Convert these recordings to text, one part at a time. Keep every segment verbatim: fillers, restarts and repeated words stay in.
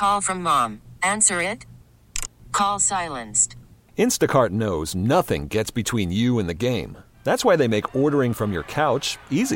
Call from mom. Answer it. Call silenced. Instacart knows nothing gets between you and the game. That's why they make ordering from your couch easy.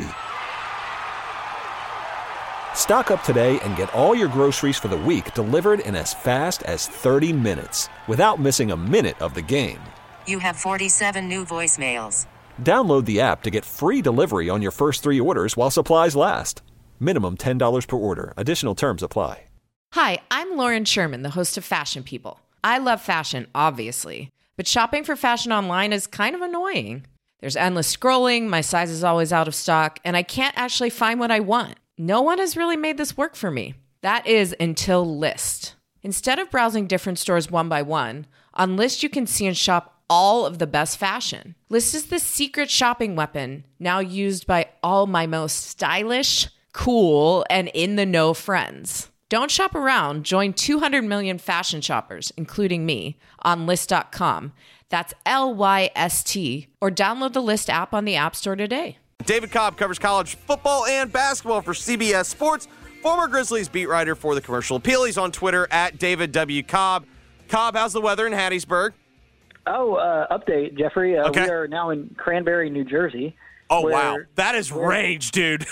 Stock up today and get all your groceries for the week delivered in as fast as thirty minutes without missing a minute of the game. You have forty-seven new voicemails. Download the app to get free delivery on your first three orders while supplies last. Minimum ten dollars per order. Additional terms apply. Hi, I'm Lauren Sherman, the host of Fashion People. I love fashion, obviously, but shopping for fashion online is kind of annoying. There's endless scrolling, my size is always out of stock, and I can't actually find what I want. No one has really made this work for me. That is until Lyst. Instead of browsing different stores one by one, on Lyst you can see and shop all of the best fashion. Lyst is the secret shopping weapon now used by all my most stylish, cool, and in-the-know friends. Don't shop around. Join two hundred million fashion shoppers, including me, on Lyst dot com. That's L Y S T. Or download the Lyst app on the App Store today. David Cobb covers college football and basketball for C B S Sports. Former Grizzlies beat writer for the Commercial Appeal. He's on Twitter at David W. Cobb. Cobb, how's the weather in Hattiesburg? Oh, uh, update, Jeffrey. Uh, okay. We are now in Cranberry, New Jersey. Oh, where, wow. That is rage, dude.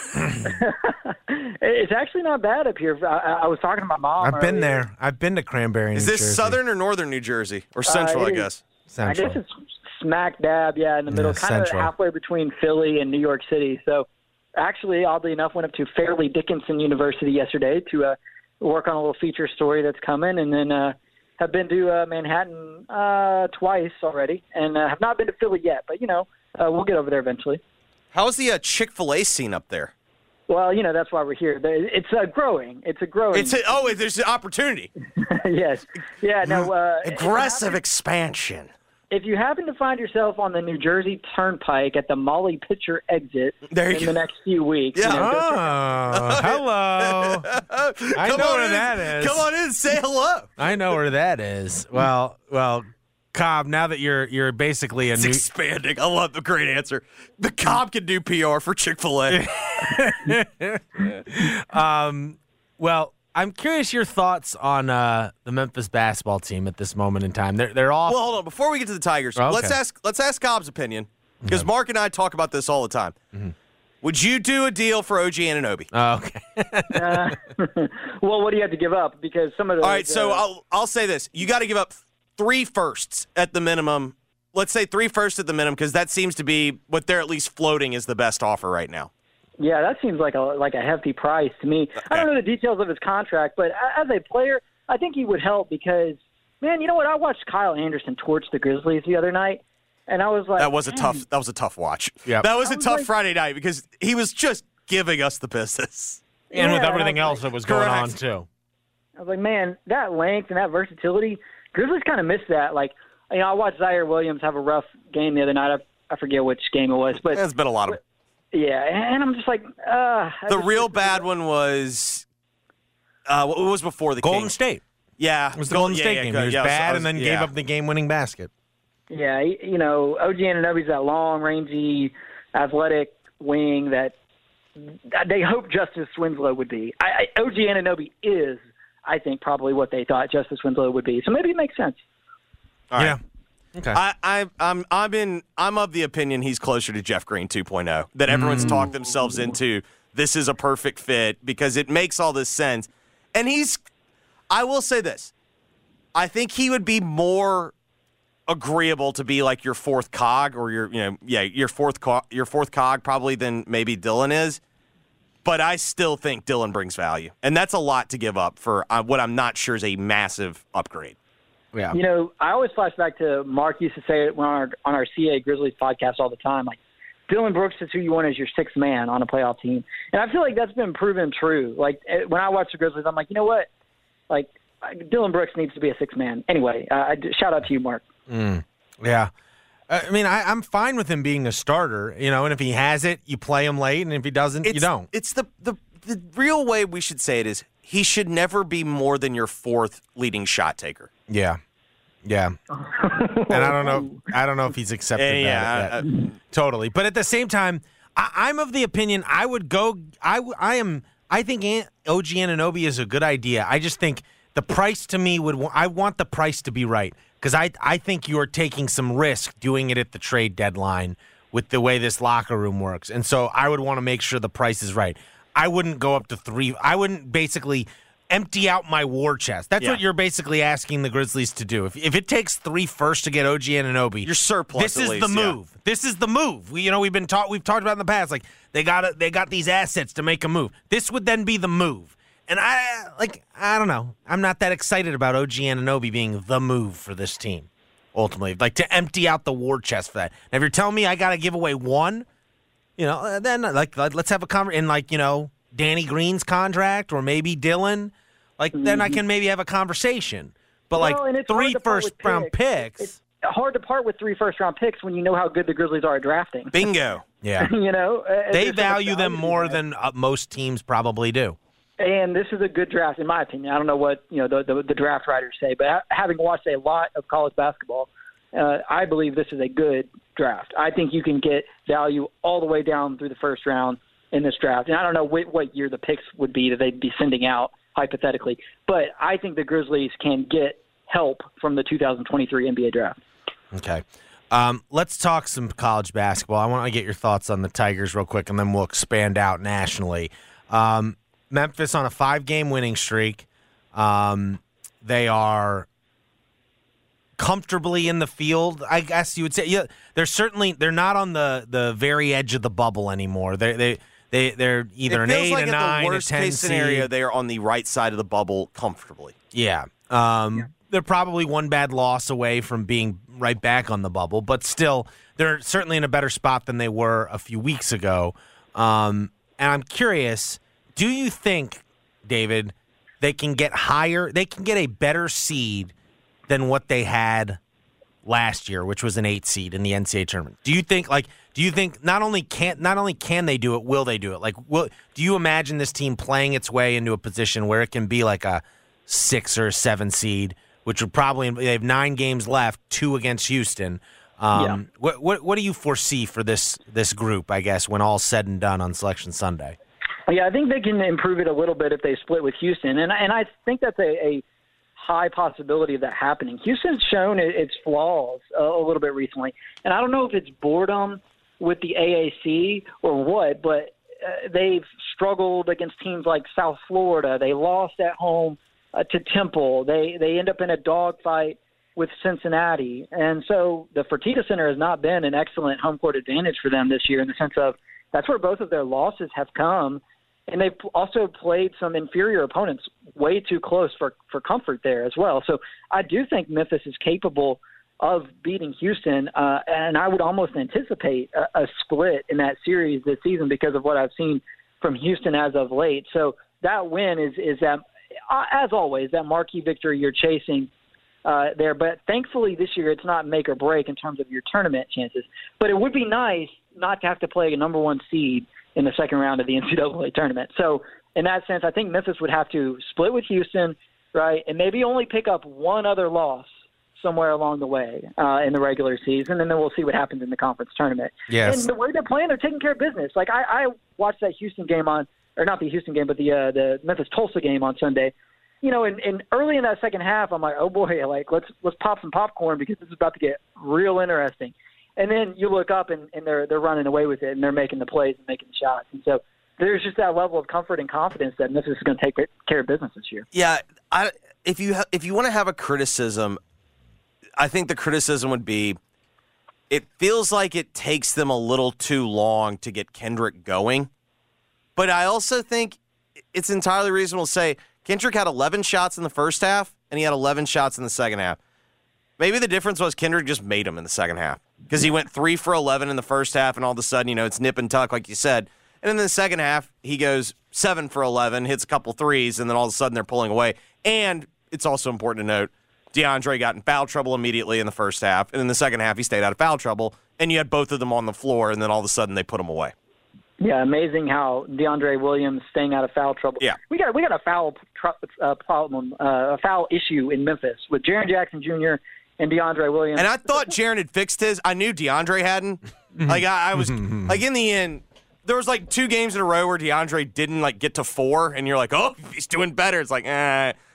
It's actually not bad up here. I, I was talking to my mom. I've been earlier. there. I've been to Cranberry, Is New this Jersey. southern or northern New Jersey? Or central, Uh, I it guess? Central. I guess it's smack dab, yeah, in the middle, Yeah, kind of central. halfway between Philly and New York City. So actually, oddly enough, went up to Fairleigh Dickinson University yesterday to uh, work on a little feature story that's coming, and then uh, have been to uh, Manhattan uh, twice already, and uh, have not been to Philly yet. But, you know, uh, we'll get over there eventually. How's the uh, Chick-fil-A scene up there? Well, you know, that's why we're here. It's uh, growing. It's a growing. It's a, oh, there's an opportunity. Yes. Yeah, no. Uh, Aggressive expansion. If you happen to find yourself on the New Jersey Turnpike at the Molly Pitcher exit There you in go. the next few weeks, Yeah. you know, go check- Oh, hello. I Come know on where in. that is. Come on in, say hello. I know where that is. Well, well, Cobb, now that you're you're basically a It's new expanding. I love the great answer. The Cobb can do P R for Chick-fil-A. um well, I'm curious your thoughts on uh, the Memphis basketball team at this moment in time. They're they're off. Well, hold on. Before we get to the Tigers, Oh, okay. let's ask let's ask Cobb's opinion, because Mark and I talk about this all the time. Mm-hmm. Would you do a deal for O G Anunoby? Oh, okay. Uh, well, what do you have to give up? Because some of the All right, so the- I'll I'll say this: you got to give up three firsts at the minimum. Let's say three firsts at the minimum, because that seems to be what they're at least floating is the best offer right now. yeah, that seems like a like a hefty price to me. I don't know the details of his contract, but a- as a player, I think he would help because, man, you know what? I watched Kyle Anderson torch the Grizzlies the other night, and I was like, That was a "Man, tough. That was a tough watch. Yep. That was I a was tough like- Friday night because he was just giving us the business. And with Yeah, everything I was else that was going on Correct. too. I was like, man, that length and that versatility, Grizzlies kind of missed that. Like, you know, I watched Zaire Williams have a rough game the other night. I, I forget which game it was, but There's been a lot of. yeah, and I'm just like, uh. I The just- real bad one was. Uh, what was before the Golden Kings? State. Yeah, It was the Gold- Golden yeah, State yeah, game. go- He was yeah, I bad I and then yeah. gave up the game-winning basket. Yeah, he- you know, O G Anunoby's that long, rangy, athletic wing that they hope Justice Winslow would be. I, I, O G Anunoby is, I think, probably what they thought Justice Winslow would be. So maybe it makes sense. All right. Yeah. Okay. I, I, I'm, I'm in. I'm of the opinion he's closer to Jeff Green two point oh. That everyone's talked themselves into. This is a perfect fit because it makes all this sense. And he's. I will say this. I think he would be more agreeable to be like your fourth cog or your, you know, yeah, your fourth co- your fourth cog probably than maybe Dylan is. But I still think Dylan brings value, and that's a lot to give up for uh, what I'm not sure is a massive upgrade. yeah. You know, I always flash back to Mark used to say it when on our, on our C A Grizzlies podcast all the time, like, Dylan Brooks is who you want as your sixth man on a playoff team. And I feel like that's been proven true. Like, eh, when I watch the Grizzlies, I'm like, you know what? Like, Dylan Brooks needs to be a sixth man. Anyway, uh, I, shout out to you, Mark. Mm, yeah. Uh, I mean, I, I'm fine with him being a starter, you know, and if he has it, you play him late, and if he doesn't, It's, you don't. It's the, the the real way we should say it is he should never be more than your fourth leading shot taker. Yeah. Yeah. And I don't know I don't know if he's accepted Eh, yeah, that, I- that totally. But at the same time, I, I'm of the opinion I would go I, I am I think An- O G Anunoby is a good idea. I just think The price to me would I want the price to be right because I I think you're taking some risk doing it at the trade deadline with the way this locker room works, and so I would want to make sure the price is right. I wouldn't go up to three. I wouldn't basically empty out my war chest. That's yeah. what you're basically asking the Grizzlies to do. If if it takes three firsts to get O G Anunoby, you're surplus. This at is least, the move. Yeah. This is the move. We, you know, we've been taught. We've talked about in the past. Like they got they got these assets to make a move. This would then be the move. And I like I don't know. I'm not that excited about O G Anunoby being the move for this team. Ultimately, like to empty out the war chest for that. Now, if you're telling me I got to give away one, you know, then like let's have a conversation in like you know Danny Green's contract or maybe Dylan. Like mm-hmm. then I can maybe have a conversation. But like well, three first round picks. It's hard to part with three first round picks when you know how good the Grizzlies are at drafting. Bingo. Yeah. you know they value them more than uh, most teams probably do. And this is a good draft, in my opinion. I don't know what you know the, the, the draft writers say, but ha- having watched a lot of college basketball, uh, I believe this is a good draft. I think you can get value all the way down through the first round in this draft. And I don't know what, what year the picks would be that they'd be sending out, hypothetically. But I think the Grizzlies can get help from the two thousand twenty-three N B A draft. Okay. Um, let's talk some college basketball. I want to get your thoughts on the Tigers real quick, and then we'll expand out nationally. Um, Memphis on a five-game winning streak. Um, they are comfortably in the field, I guess you would say. Yeah, they're certainly they're not on the, the very edge of the bubble anymore. They they they they're either it an eight, like a nine, the worst a ten case scenario. seed. They are on the right side of the bubble comfortably. Yeah. Um, yeah. They're probably one bad loss away from being right back on the bubble, but still, they're certainly in a better spot than they were a few weeks ago. Um, and I'm curious. Do you think, David, they can get higher? They can get a better seed than what they had last year, which was an eight seed in the N C double A tournament. Do you think, like, do you think not only can not only can they do it, will they do it? Like, will do you imagine this team playing its way into a position where it can be like a six or a seven seed, which would probably they have nine games left, two against Houston. Um, yeah. What what what do you foresee for this this group? I guess when all's said and done on Selection Sunday. Yeah, I think they can improve it a little bit if they split with Houston, and and I think that's a, a high possibility of that happening. Houston's shown its flaws a, a little bit recently, and I don't know if it's boredom with the A A C or what, but uh, they've struggled against teams like South Florida. They lost at home uh, to Temple. They they end up in a dogfight with Cincinnati, and so the Fertitta Center has not been an excellent home court advantage for them this year in the sense of that's where both of their losses have come. And they've also played some inferior opponents way too close for, for comfort there as well. So I do think Memphis is capable of beating Houston, uh, and I would almost anticipate a, a split in that series this season because of what I've seen from Houston as of late. So that win is, is that, uh, as always, that marquee victory you're chasing uh, there. But thankfully this year it's not make or break in terms of your tournament chances. But it would be nice not to have to play a number one seed in the second round of the N C double A tournament. So in that sense, I think Memphis would have to split with Houston, right, and maybe only pick up one other loss somewhere along the way uh, in the regular season, and then we'll see what happens in the conference tournament. Yes. And the way they're playing, they're taking care of business. Like I, I watched that Houston game on, or not the Houston game, but the uh, the Memphis-Tulsa game on Sunday. You know, and, and early in that second half, I'm like, oh boy, like let's let's pop some popcorn because this is about to get real interesting. And then you look up and, and they're they're running away with it and they're making the plays and making the shots. And so there's just that level of comfort and confidence that Memphis is going to take care of business this year. Yeah, I, if you ha- if you want to have a criticism, I think the criticism would be it feels like it takes them a little too long to get Kendrick going. But I also think it's entirely reasonable to say Kendrick had eleven shots in the first half and he had eleven shots in the second half. Maybe the difference was Kendrick just made them in the second half because he went three for eleven in the first half, and all of a sudden, you know, it's nip and tuck, like you said. And in the second half, he goes seven for eleven, hits a couple threes, and then all of a sudden they're pulling away. And it's also important to note, DeAndre got in foul trouble immediately in the first half, and in the second half, he stayed out of foul trouble, and you had both of them on the floor, and then all of a sudden they put them away. Yeah, amazing how DeAndre Williams staying out of foul trouble. Yeah, we got we got a foul tr- uh, problem, uh, a foul issue in Memphis with Jaren Jackson Junior and DeAndre Williams. And I thought Jaren had fixed his. I knew DeAndre hadn't. Like I, I was like in the end, there was like two games in a row where DeAndre didn't like get to four, and you're like, oh, he's doing better. It's like, eh,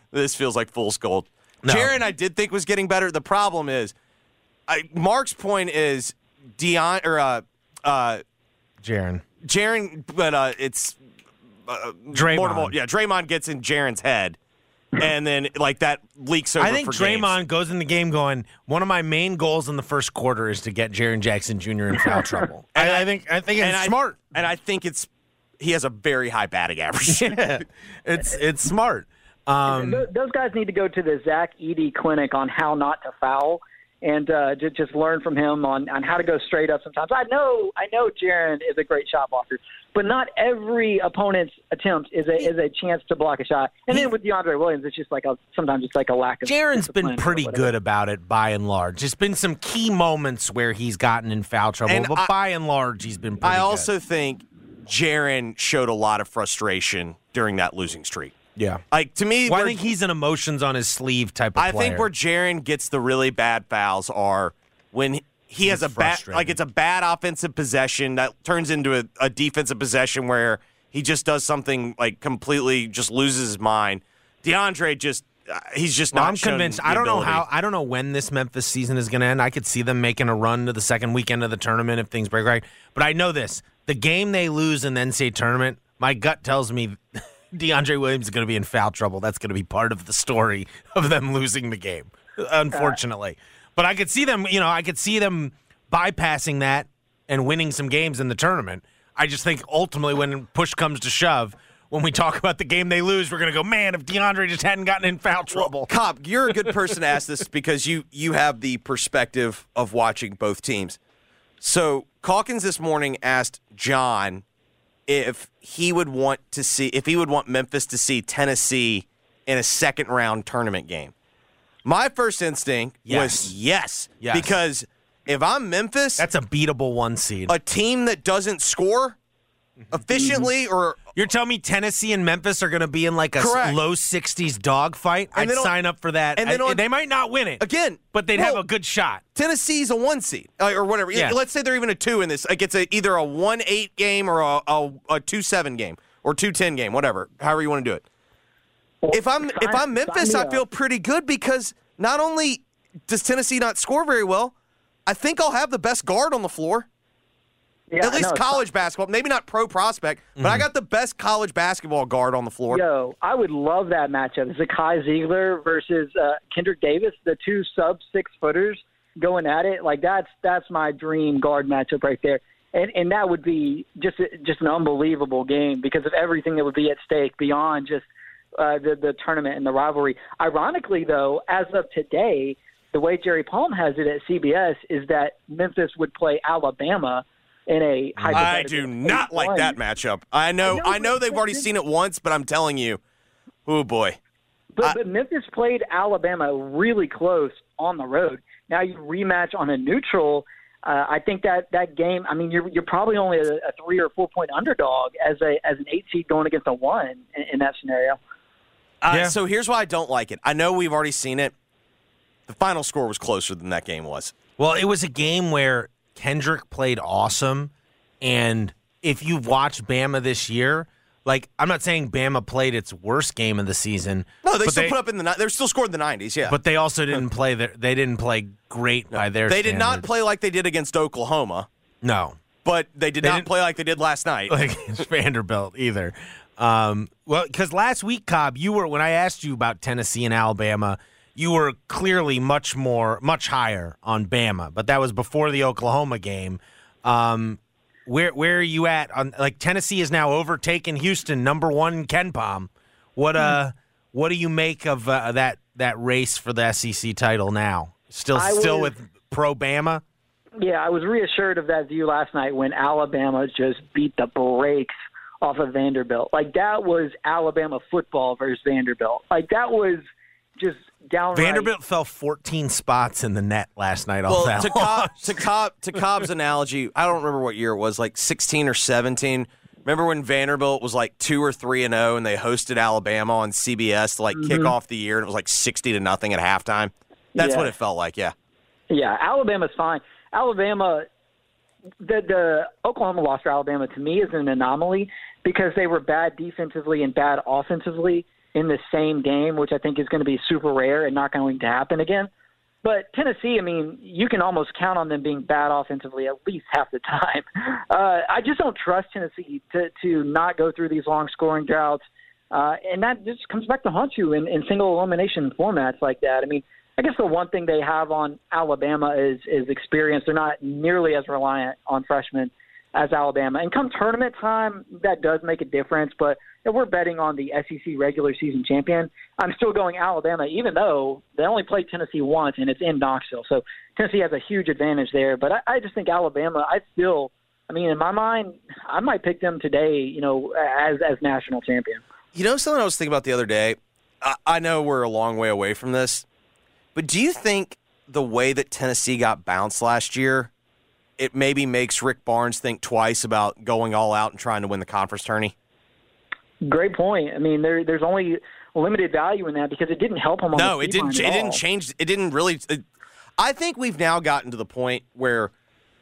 this feels like fool's gold. No. Jaren, I did think was getting better. The problem is, I, Mark's point is Dion or uh, uh, Jaren. Jaren, but uh, it's uh, Draymond. Multiple, yeah, Draymond gets in Jaren's head, and then like that leaks over. I think for Draymond games. goes in the game going, one of my main goals in the first quarter is to get Jaren Jackson Junior in foul trouble. And I, I- I think I think it's and I- smart. and I think it's he has a very high batting average. Yeah, it's it's smart. Um, Th- Those guys need to go to the Zach Edey clinic on how not to foul, and uh, just, just learn from him on, on how to go straight up. Sometimes I know I know Jaren is a great shot blocker, but not every opponent's attempt is a is a chance to block a shot. And then with DeAndre Williams, it's just like a sometimes it's like a lack of. Jaren's been discipline or pretty whatever. good about it by and large. There's been some key moments where he's gotten in foul trouble, And but I- by and large, he's been pretty I also good. think Jaren showed a lot of frustration during that losing streak. Yeah. Like to me, Well, I where- think he's an emotions on his sleeve type of I player. think where Jaren gets the really bad fouls are when he has He's a bad, frustrated. like it's a bad offensive possession that turns into a, a defensive possession where he just does something like completely just loses his mind. DeAndre just uh, he's just Well, not. I'm shown convinced. the I don't know ability. how. I don't know when this Memphis season is going to end. I could see them making a run to the second weekend of the tournament if things break right. But I know this: the game they lose in the N C double A tournament, my gut tells me DeAndre Williams is going to be in foul trouble. That's going to be part of the story of them losing the game, unfortunately. But I could see them. You know, I could see them bypassing that and winning some games in the tournament. I just think ultimately, when push comes to shove, when we talk about the game they lose, we're going to go, man, if DeAndre just hadn't gotten in foul trouble. Cobb, you're a good person to ask this because you you have the perspective of watching both teams. So Calkins this morning asked John if he would want to see if he would want Memphis to see Tennessee in a second round tournament game. My first instinct Yes. was yes, Yes. because if I'm Memphis, That's a beatable one seed. a team that doesn't score efficiently or You're telling me Tennessee and Memphis are going to be in like a s- Correct. low sixties dogfight? I'd then on- sign up for that. and then I- on- they might not win it again, but they'd have well, a good shot. Tennessee's a one seed uh, or whatever. Yeah. Let's say they're even a two in this. Like it's a, either a one eight game or a, a, a two seven game or two ten game, whatever. However you want to do it. If I'm if sign- I'm Memphis, sign I me feel up. pretty good because not only does Tennessee not score very well, I think I'll have the best guard on the floor. Yeah, At least no, college basketball, maybe not pro prospect, but I got the best college basketball guard on the floor. Yo, I would love that matchup. Zakai Ziegler versus uh, Kendrick Davis, the two sub six footers going at it. Like that's that's my dream guard matchup right there. And and that would be just just an unbelievable game because of everything that would be at stake beyond just uh, the the tournament and the rivalry. Ironically, though, as of today, the way Jerry Palm has it at C B S is that Memphis would play Alabama in a I hypothetical do not like eight one. that matchup. I know, I know, I know but- they've already seen it once, but I'm telling you, oh boy. But, I- but Memphis played Alabama really close on the road. Now you rematch on a neutral. Uh, I think that that game. I mean, you're you're probably only a, a three or four point underdog as a as an eight seed going against a one in, in that scenario. Uh, Yeah. So here's why I don't like it. I know we've already seen it. The final score was closer than that game was. Well, it was a game where Kendrick played awesome, and if you've watched Bama this year, like I'm not saying Bama played its worst game of the season. No, they but still put up in the. ni- They're still scored in the nineties. Yeah, but they also didn't play their. They didn't play great by their. they did not standards. play like they did against Oklahoma. No, But they did They not didn't- play like they did last night. like against Vanderbilt either. Um, well, because last week, Cobb, you were when I asked you about Tennessee and Alabama, you were clearly much more, much higher on Bama, but that was before the Oklahoma game. Um, where where are you at on like Tennessee is now overtaken Houston, number one in Ken Palm. What uh, what do you make of uh, that that race for the S E C title now? Still I still was- with pro Bama. Yeah, I was reassured of that view last night when Alabama just beat the brakes off of Vanderbilt. Like that was Alabama football versus Vanderbilt. Like that was just downright. Vanderbilt fell fourteen spots in the net last night. Off Well, that to, Cobb, to, Cobb, to Cobb's analogy, I don't remember what year it was, like sixteen or seventeen. Remember when Vanderbilt was like two or three and zero, and they hosted Alabama on C B S to like kick off the year, and it was like sixty to nothing at halftime. That's Yeah. what it felt like. Yeah. Yeah, Alabama's fine. Alabama, the the Oklahoma loss for Alabama to me is an anomaly because they were bad defensively and bad offensively, in the same game, which I think is going to be super rare and not going to happen again. But Tennessee, I mean, you can almost count on them being bad offensively at least half the time. Uh, I just don't trust Tennessee to, to not go through these long scoring droughts. Uh, and that just comes back to haunt you in, in single elimination formats like that. I mean, I guess the one thing they have on Alabama is, is experience. They're not nearly as reliant on freshmen as Alabama. And come tournament time, that does make a difference. But if we're betting on the S E C regular season champion, I'm still going Alabama, even though they only played Tennessee once, and it's in Knoxville. So Tennessee has a huge advantage there. But I, I just think Alabama, I still, I mean, in my mind, I might pick them today, you know, as as national champion. You know something I was thinking about the other day? I, I know we're a long way away from this, but do you think the way that Tennessee got bounced last year, it maybe makes Rick Barnes think twice about going all out and trying to win the conference tourney? Great point. I mean, there, there's only limited value in that because it didn't help him on no, the it didn't. It It didn't change. It didn't really. It, I think we've now gotten to the point where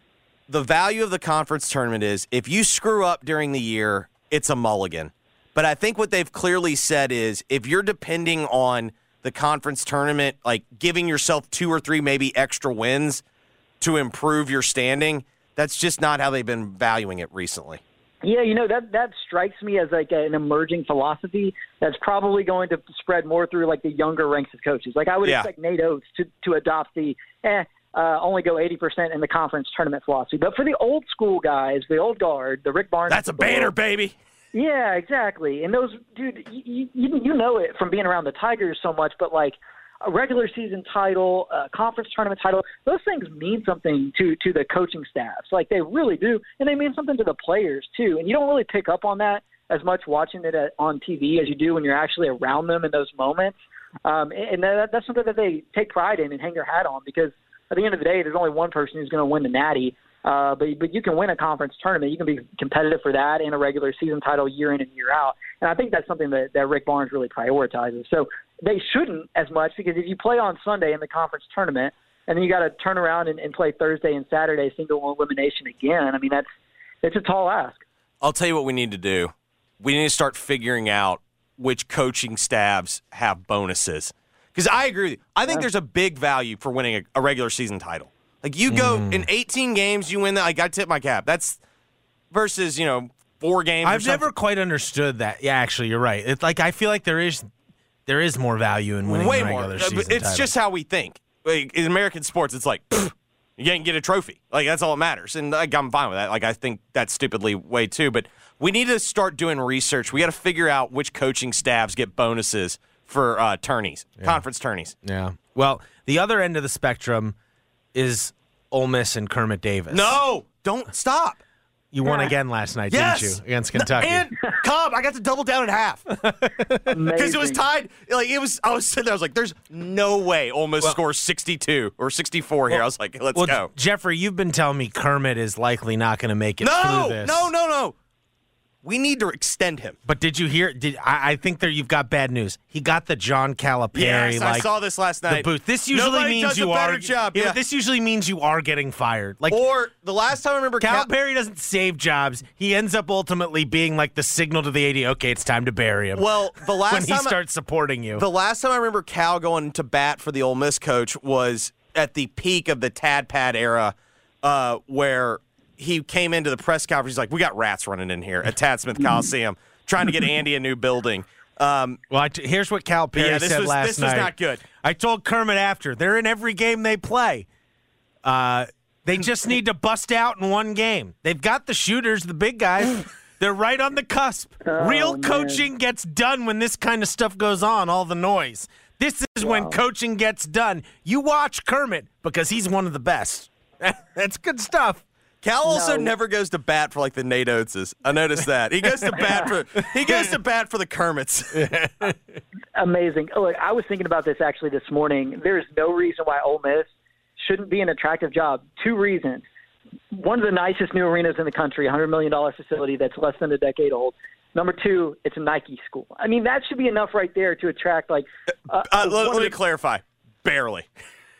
the value of the conference tournament is if you screw up during the year, it's a mulligan. But I think what they've clearly said is if you're depending on the conference tournament, like giving yourself two or three maybe extra wins to improve your standing, that's just not how they've been valuing it recently. Yeah, you know, that that strikes me as like an emerging philosophy that's probably going to spread more through like the younger ranks of coaches. Like I would yeah. expect Nate Oates to, to adopt the eh, uh, only go eighty percent in the conference tournament philosophy. But for the old school guys, the old guard, the Rick Barnes. That's a banner, baby. Yeah, exactly. And those, dude, you, you, you know it from being around the Tigers so much, but like a regular season title, a conference tournament title, those things mean something to, to the coaching staffs. Like they really do. And they mean something to the players too. And you don't really pick up on that as much watching it at, on T V as you do when you're actually around them in those moments. Um, and that, that's something that they take pride in and hang their hat on because at the end of the day, there's only one person who's going to win the Natty. Uh, but but you can win a conference tournament. You can be competitive for that and a regular season title year in and year out. And I think that's something that, that Rick Barnes really prioritizes. So they shouldn't as much because if you play on Sunday in the conference tournament and then you got to turn around and, and play Thursday and Saturday single elimination again, I mean, that's it's a tall ask. I'll tell you what we need to do. We need to start figuring out which coaching staffs have bonuses. Because I agree with you. I think yeah. there's a big value for winning a, a regular season title. Like, you go mm. in eighteen games, you win that. Like, I tip my cap. That's versus, you know, four games. I've never quite understood that. Yeah, actually, you're right. It's like I feel like there is there is more value in winning Way a regular more. season It's title. just how we think. Like, in American sports, it's like, pfft, you can't get a trophy. Like, that's all that matters. And like, I'm fine with that. Like, I think that's stupidly way too. But we need to start doing research. We got to figure out which coaching staffs get bonuses for uh, tourneys, yeah. conference tourneys. Yeah. Well, the other end of the spectrum is Ole Miss and Kermit Davis. No, don't stop. You won again last night, yes. didn't you, against Kentucky? And Cobb, I got to double down at half because it was tied. Like it was, I was sitting there. I was like, "There's no way Ole Miss well, scores sixty-two or sixty-four well, here." I was like, "Let's well, go." Jeffrey, you've been telling me Kermit is likely not going to make it no, through this. No, no, no, We need to extend him. But did you hear? Did I, I think there you've got bad news? He got the John Calipari. Yes, like, I saw this last night. The booth. This usually Nobody means does you a better are. Job. Yeah, yeah. This usually means you are getting fired. Like or the last time I remember, Calipari Cal- doesn't save jobs. He ends up ultimately being like the signal to the A D. Okay, it's time to bury him. Well, the last when he time starts I, supporting you. The last time I remember Cal going to bat for the Ole Miss coach was at the peak of the Tad Pad era, uh, where he came into the press conference. He's like, "We got rats running in here at Tad Smith Coliseum." Trying to get Andy a new building. Um, well, I t- here's what Calipari yeah, this said was, last this night. This was not good. I told Kermit after, they're in every game they play. Uh, they just need to bust out in one game. They've got the shooters, the big guys. They're right on the cusp. Oh, Real man. coaching gets done when this kind of stuff goes on, all the noise. This is wow. when coaching gets done. You watch Kermit because he's one of the best. That's good stuff. Cal also no. never goes to bat for like the Nate Oateses. I noticed that. He goes to bat for he goes to bat for the Kermits. Amazing. Oh, look, I was thinking about this actually this morning. There's no reason why Ole Miss shouldn't be an attractive job. Two reasons. One of the nicest new arenas in the country, one hundred million dollars facility that's less than a decade old. Number two, it's a Nike school. I mean, that should be enough right there to attract like. Uh, uh, let, let me the, clarify. Barely.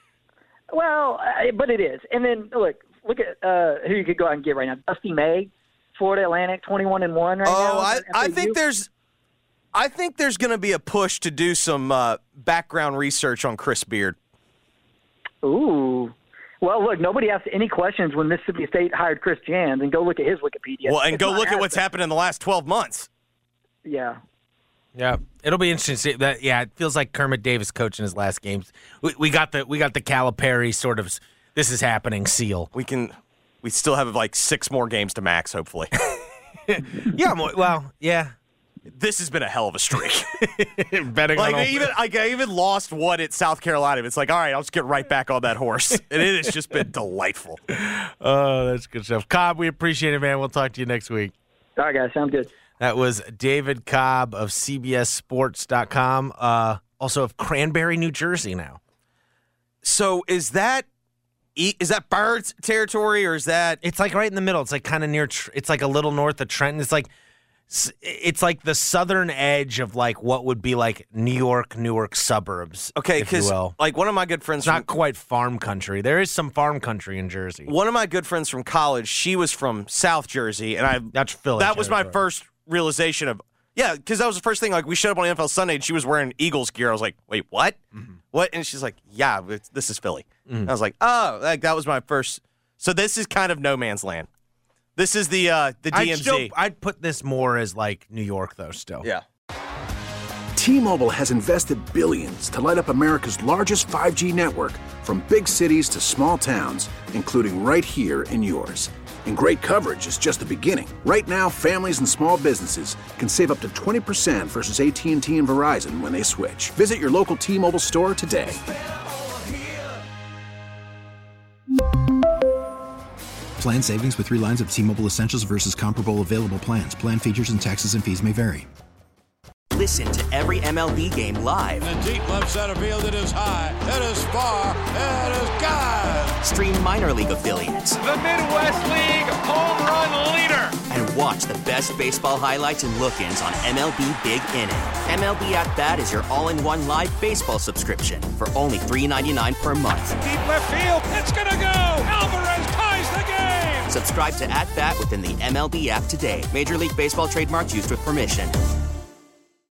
Well, uh, but it is. And then look. Look at uh, who you could go out and get right now. Dusty May, Florida Atlantic, twenty-one and one right oh, now. Oh, I, I think there's I think there's going to be a push to do some uh, background research on Chris Beard. Ooh. Well, look, nobody asked any questions when Mississippi State hired Chris Jans, and go look at his Wikipedia. Well, and It's go not look at as what's bad. happened in the last twelve months. Yeah. Yeah, it'll be interesting to see that. Yeah, it feels like Kermit Davis coaching his last games. We, we got the we got the Calipari sort of this is happening seal. We can, we still have like six more games to max, hopefully. Yeah, mo- well, yeah. This has been a hell of a streak. Betting like on all- they even, like I even lost one at South Carolina. It's like, all right, I'll just get right back on that horse, and it has just been delightful. Oh, that's good stuff. Cobb, we appreciate it, man. We'll talk to you next week. All right, guys. Sound good. That was David Cobb of C B S Sports dot com, uh, also of Cranberry, New Jersey now. So is that is that Birds territory, or is that It's like right in the middle. It's like kind of near. Tr- It's like a little north of Trenton. It's like it's like the southern edge of like what would be like New York, Newark suburbs. okay? if you Because will. like one of my good friends, It's from, not quite farm country. There is some farm country in Jersey. one of my good friends from college, she was from South Jersey, and I That's Philly. that was my territory. first realization of yeah, because that was the first thing. Like we showed up on N F L Sunday, and she was wearing Eagles gear. I was like, wait, what? Mm-hmm. What? And she's like, yeah, it's, this is Philly. Mm-hmm. And I was like, oh, like that was my first. So this is kind of no man's land. This is the uh, the D M Z. I'd, still, I'd put this more as like New York, though. Still, yeah. T-Mobile has invested billions to light up America's largest five G network, from big cities to small towns, including right here in yours. And great coverage is just the beginning. Right now, families and small businesses can save up to twenty percent versus A T and T and Verizon when they switch. Visit your local T-Mobile store today. Plan savings with three lines of T-Mobile Essentials versus comparable available plans. Plan features and taxes and fees may vary. Listen to every M L B game live. In the deep left center field, it is high, it is far, it is gone. Stream minor league affiliates. The Midwest League home run leader. And watch the best baseball highlights and look-ins on M L B Big Inning. M L B At Bat is your all-in-one live baseball subscription for only three dollars and ninety-nine cents per month. Deep left field, it's gonna go. Alvarez ties the game. Subscribe to At Bat within the M L B app today. Major League Baseball trademarks used with permission.